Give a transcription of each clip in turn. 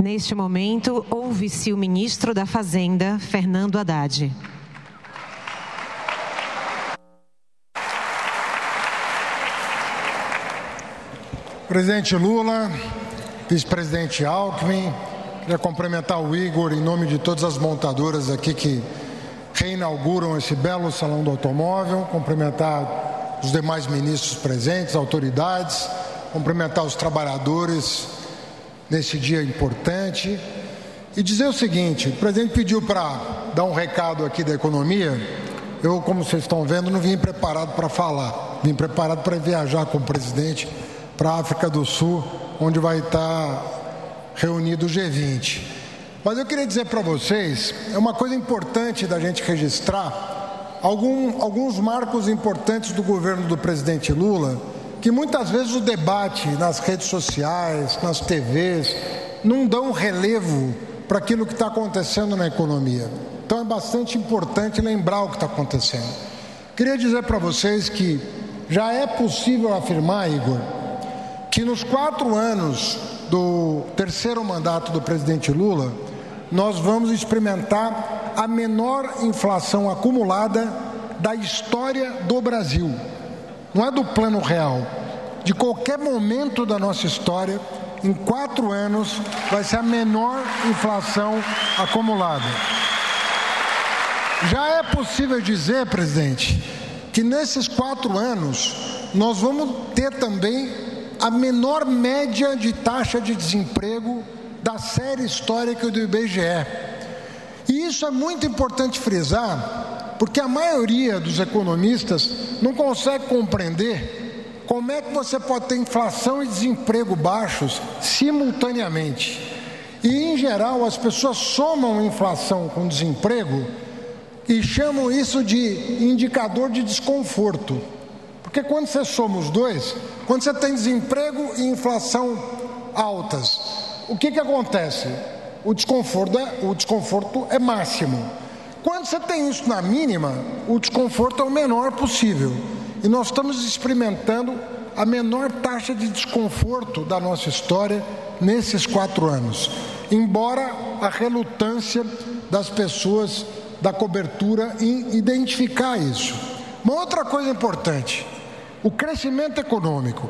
Neste momento, ouve-se o ministro da Fazenda, Fernando Haddad. Presidente Lula, vice-presidente Alckmin, queria cumprimentar o Igor em nome de todas as montadoras aqui que reinauguram esse belo salão do automóvel, cumprimentar os demais ministros presentes, autoridades, cumprimentar os trabalhadores nesse dia importante e dizer o seguinte: o presidente pediu para dar um recado aqui da economia. Eu, como vocês estão vendo, não vim preparado para falar, vim preparado para viajar com o presidente para a África do Sul, onde vai estar reunido o G20. Mas eu queria dizer para vocês, é uma coisa importante da gente registrar alguns marcos importantes do governo do presidente Lula, que muitas vezes o debate nas redes sociais, nas TVs, não dão relevo para aquilo que está acontecendo na economia. Então é bastante importante lembrar o que está acontecendo. Queria dizer para vocês que já é possível afirmar, Igor, que nos 4 anos do terceiro mandato do presidente Lula, nós vamos experimentar a menor inflação acumulada da história do Brasil. Não é do plano real. De qualquer momento da nossa história, em 4 anos, vai ser a menor inflação acumulada. Já é possível dizer, presidente, que nesses 4 anos, nós vamos ter também a menor média de taxa de desemprego da série histórica do IBGE. E isso é muito importante frisar, porque a maioria dos economistas não consegue compreender como é que você pode ter inflação e desemprego baixos simultaneamente. E, em geral, as pessoas somam inflação com desemprego e chamam isso de indicador de desconforto. Porque quando você soma os dois, quando você tem desemprego e inflação altas, o que acontece? O desconforto é máximo. Quando você tem isso na mínima, o desconforto é o menor possível. E nós estamos experimentando a menor taxa de desconforto da nossa história nesses 4 anos. Embora a relutância das pessoas da cobertura em identificar isso. Uma outra coisa importante, o crescimento econômico.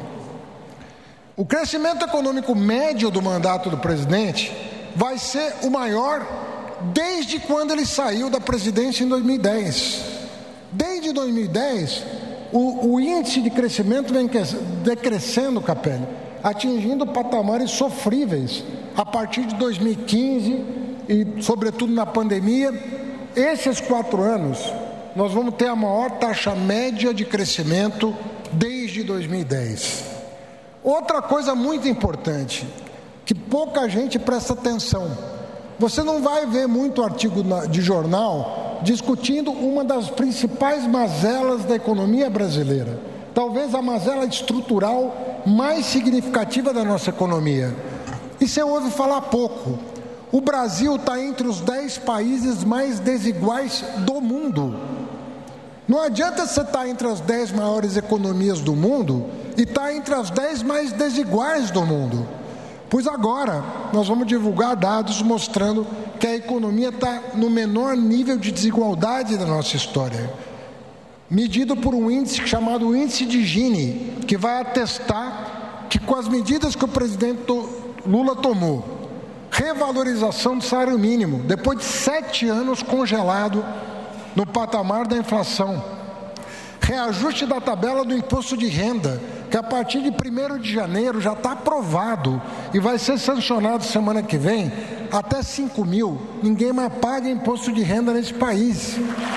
O crescimento econômico médio do mandato do presidente vai ser o maior desde quando ele saiu da presidência em 2010. Desde 2010, o índice de crescimento vem decrescendo, Capelli, atingindo patamares sofríveis a partir de 2015 e, sobretudo, na pandemia. Esses 4 anos, nós vamos ter a maior taxa média de crescimento desde 2010. Outra coisa muito importante, que pouca gente presta atenção. Você não vai ver muito artigo de jornal discutindo uma das principais mazelas da economia brasileira. Talvez a mazela estrutural mais significativa da nossa economia. E você ouve falar pouco. O Brasil está entre os 10 países mais desiguais do mundo. Não adianta você estar entre as 10 maiores economias do mundo e estar entre as 10 mais desiguais do mundo. Pois agora nós vamos divulgar dados mostrando que a economia está no menor nível de desigualdade da nossa história, medido por um índice chamado índice de Gini, que vai atestar que com as medidas que o presidente Lula tomou, revalorização do salário mínimo, depois de 7 anos congelado no patamar da inflação, reajuste da tabela do imposto de renda, que a partir de 1º de janeiro já está aprovado e vai ser sancionado semana que vem, até 5 mil, ninguém mais paga imposto de renda nesse país.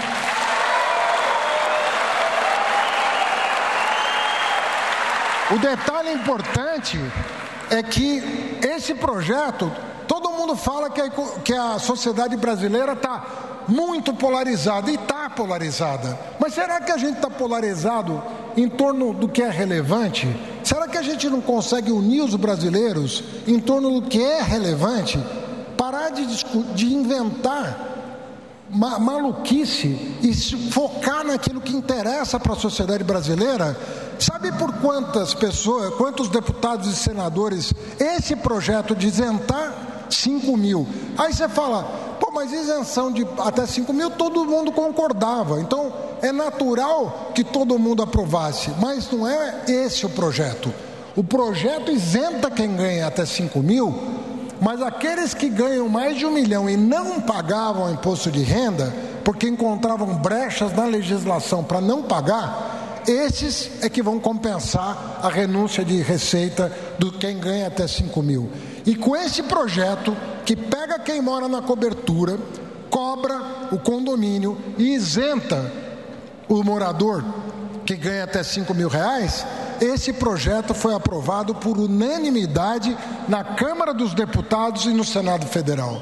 O detalhe importante é que esse projeto, todo mundo fala que a sociedade brasileira está muito polarizada, e está polarizada. Mas será que a gente está polarizado em torno do que é relevante? Será que a gente não consegue unir os brasileiros em torno do que é relevante? Parar de inventar maluquice e focar naquilo que interessa para a sociedade brasileira? Sabe por quantas pessoas, quantos deputados e senadores esse projeto de isentar 5 mil. Aí você fala, pô, mas isenção de até 5 mil, todo mundo concordava. Então, é natural que todo mundo aprovasse, mas não é esse o projeto. O projeto isenta quem ganha até 5 mil, mas aqueles que ganham mais de 1 milhão e não pagavam imposto de renda, porque encontravam brechas na legislação para não pagar, esses é que vão compensar a renúncia de receita do quem ganha até 5 mil. E com esse projeto, que pega quem mora na cobertura, cobra o condomínio e isenta o morador que ganha até 5 mil reais, esse projeto foi aprovado por unanimidade na Câmara dos Deputados e no Senado Federal.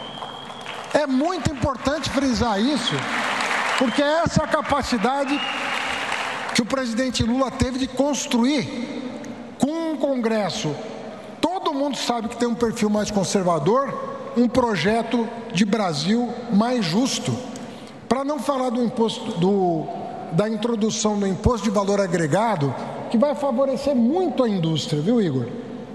É muito importante frisar isso, porque essa é a capacidade que o presidente Lula teve de construir com um Congresso. Todo mundo sabe que tem um perfil mais conservador, um projeto de Brasil mais justo. Para não falar do imposto, da introdução do imposto de valor agregado, que vai favorecer muito a indústria, viu, Igor?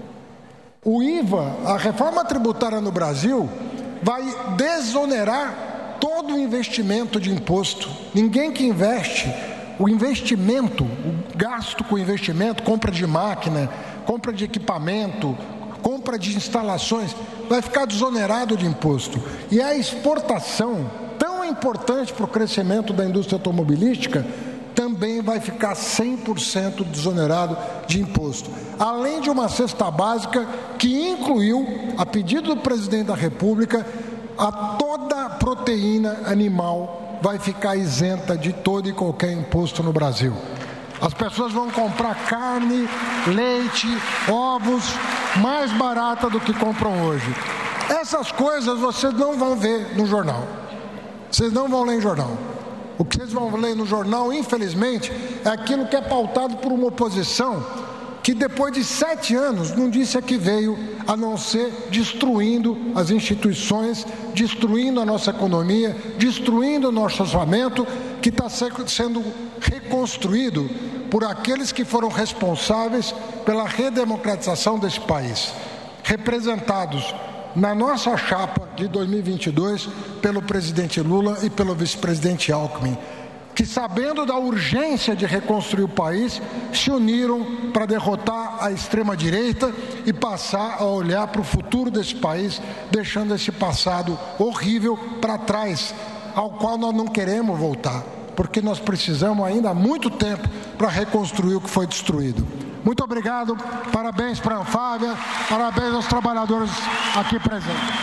O IVA, a reforma tributária no Brasil, vai desonerar todo o investimento de imposto. Ninguém que investe, o investimento, o gasto com investimento, compra de máquina, compra de equipamento, compra de instalações, vai ficar desonerado de imposto. E a exportação, tão importante para o crescimento da indústria automobilística, também vai ficar 100% desonerado de imposto. Além de uma cesta básica que incluiu, a pedido do presidente da República, toda a proteína animal vai ficar isenta de todo e qualquer imposto no Brasil. As pessoas vão comprar carne, leite, ovos, mais barata do que compram hoje. Essas coisas vocês não vão ver no jornal. Vocês não vão ler em jornal. O que vocês vão ler no jornal, infelizmente, é aquilo que é pautado por uma oposição que depois de 7 anos não disse a que veio, a não ser destruindo as instituições, destruindo a nossa economia, destruindo o nosso orçamento, que está sendo reconstruído por aqueles que foram responsáveis pela redemocratização desse país, representados na nossa chapa de 2022 pelo presidente Lula e pelo vice-presidente Alckmin, que, sabendo da urgência de reconstruir o país, se uniram para derrotar a extrema-direita e passar a olhar para o futuro desse país, deixando esse passado horrível para trás, ao qual nós não queremos voltar, porque nós precisamos ainda há muito tempo para reconstruir o que foi destruído. Muito obrigado, parabéns para a Anfávia, parabéns aos trabalhadores aqui presentes.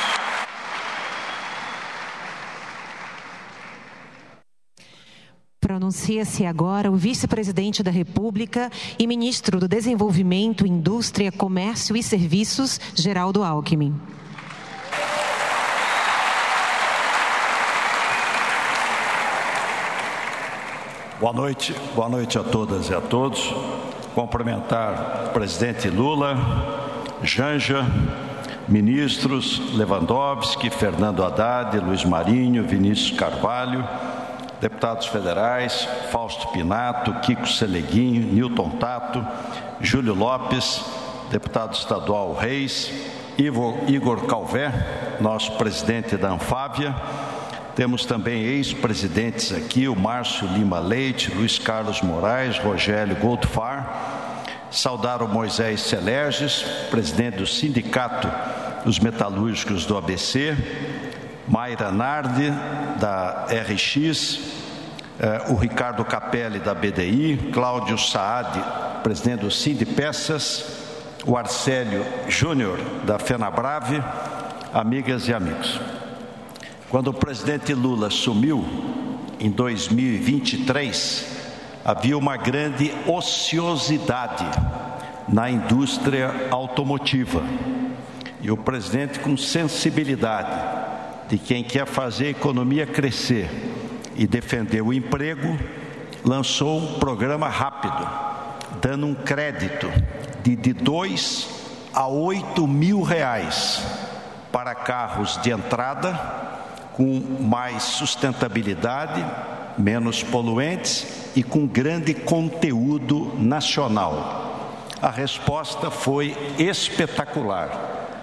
Pronuncia-se agora o vice-presidente da República e ministro do Desenvolvimento, Indústria, Comércio e Serviços, Geraldo Alckmin. Boa noite a todas e a todos. Cumprimentar o presidente Lula, Janja, ministros Lewandowski, Fernando Haddad, Luiz Marinho, Vinícius Carvalho, deputados federais, Fausto Pinato, Kiko Seleguinho, Newton Tato, Júlio Lopes, deputado estadual Reis, Igor Calvé, nosso presidente da Anfávia. Temos também ex-presidentes aqui, o Márcio Lima Leite, Luiz Carlos Moraes, Rogério Goldfar. Saudar o Moisés Celerges, presidente do Sindicato dos Metalúrgicos do ABC, Mayra Nardi, da RX, o Ricardo Capelli, da BDI, Cláudio Saad, presidente do Sindipeças, o Arcélio Júnior, da FenaBrave, amigas e amigos. Quando o presidente Lula assumiu, em 2023, havia uma grande ociosidade na indústria automotiva. E o presidente, com sensibilidade de quem quer fazer a economia crescer e defender o emprego, lançou um programa rápido, dando um crédito de 2 a 8 mil reais para carros de entrada, com mais sustentabilidade, menos poluentes e com grande conteúdo nacional. A resposta foi espetacular.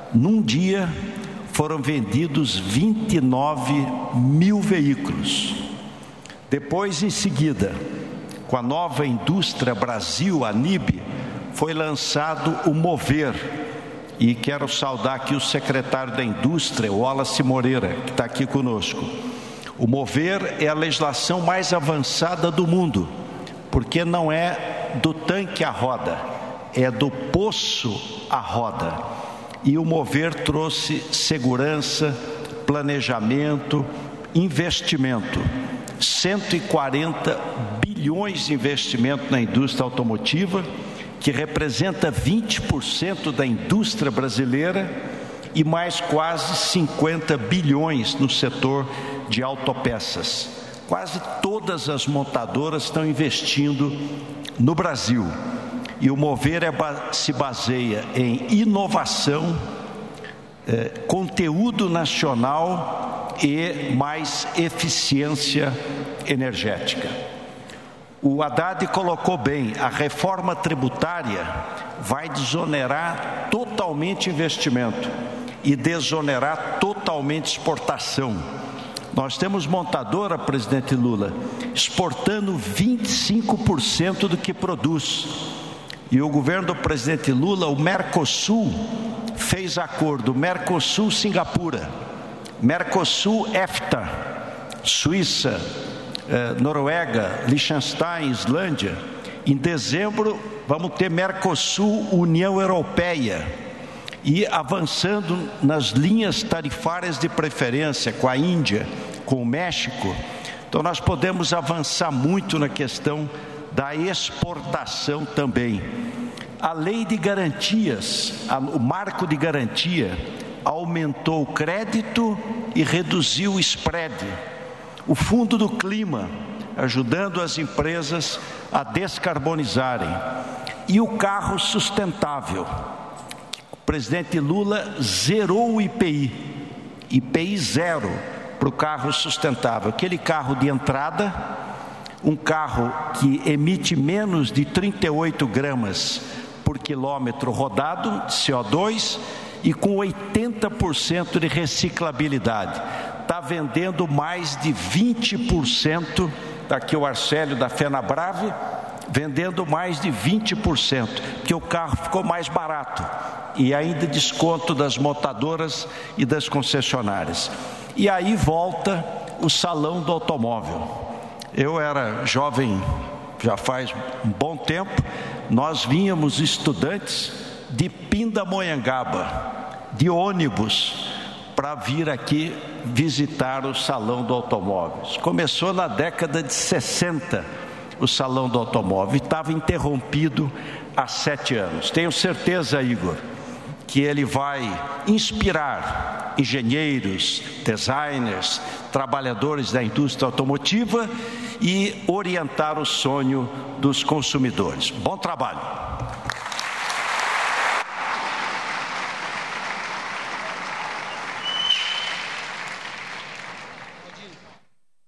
num dia foram vendidos 29 mil veículos. Depois, em seguida, com a nova Indústria Brasil, a NIB, foi lançado o Mover. E quero saudar aqui o secretário da Indústria, Wallace Moreira, que está aqui conosco. O Mover é a legislação mais avançada do mundo, porque não é do tanque à roda, é do poço à roda. E o Mover trouxe segurança, planejamento, investimento. 140 bilhões de investimento na indústria automotiva, que representa 20% da indústria brasileira, e mais quase 50 bilhões no setor de autopeças. Quase todas as montadoras estão investindo no Brasil. E o Mover se baseia em inovação, conteúdo nacional e mais eficiência energética. O Haddad colocou bem, a reforma tributária vai desonerar totalmente investimento e desonerar totalmente exportação. Nós temos montadora, presidente Lula, exportando 25% do que produz. E o governo do presidente Lula, o Mercosul, fez acordo Mercosul-Singapura, Mercosul-EFTA, Suíça, Noruega, Liechtenstein, Islândia. Em dezembro vamos ter Mercosul-União Europeia, e avançando nas linhas tarifárias de preferência com a Índia, com o México. Então nós podemos avançar muito na questão da exportação também. A lei de garantias, o marco de garantia, aumentou o crédito e reduziu o spread. O Fundo do Clima, ajudando as empresas a descarbonizarem. E o carro sustentável. O presidente Lula zerou o IPI zero para o carro sustentável. Aquele carro de entrada, um carro que emite menos de 38 gramas por quilômetro rodado de CO2 e com 80% de reciclabilidade. Está vendendo mais de 20%, está aqui o Arcélio da Fenabrave, vendendo mais de 20%, porque o carro ficou mais barato, e ainda desconto das montadoras e das concessionárias. E aí volta o Salão do Automóvel. Eu era jovem, já faz um bom tempo, nós vínhamos estudantes de Pindamonhangaba, de ônibus, para vir aqui visitar o Salão do Automóvel. Começou na década de 60, o Salão do Automóvel, e estava interrompido há 7 anos. Tenho certeza, Igor, que ele vai inspirar engenheiros, designers, trabalhadores da indústria automotiva e orientar o sonho dos consumidores. Bom trabalho!